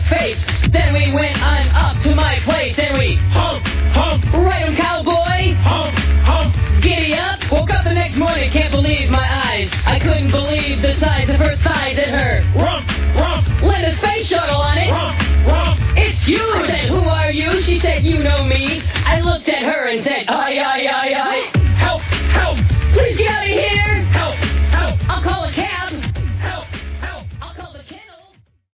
face. Then we went on up to my place and we hump, hump, right on cowboy, hump, hump, giddy up. Woke up the next morning, can't believe my eyes. I couldn't believe the size of her thighs and her rump, rump, Linda space shuttle on it. Rump, rump, it's you. I said, who are you? She said, you know me. I looked at her and said, ay, ay, ay, ay.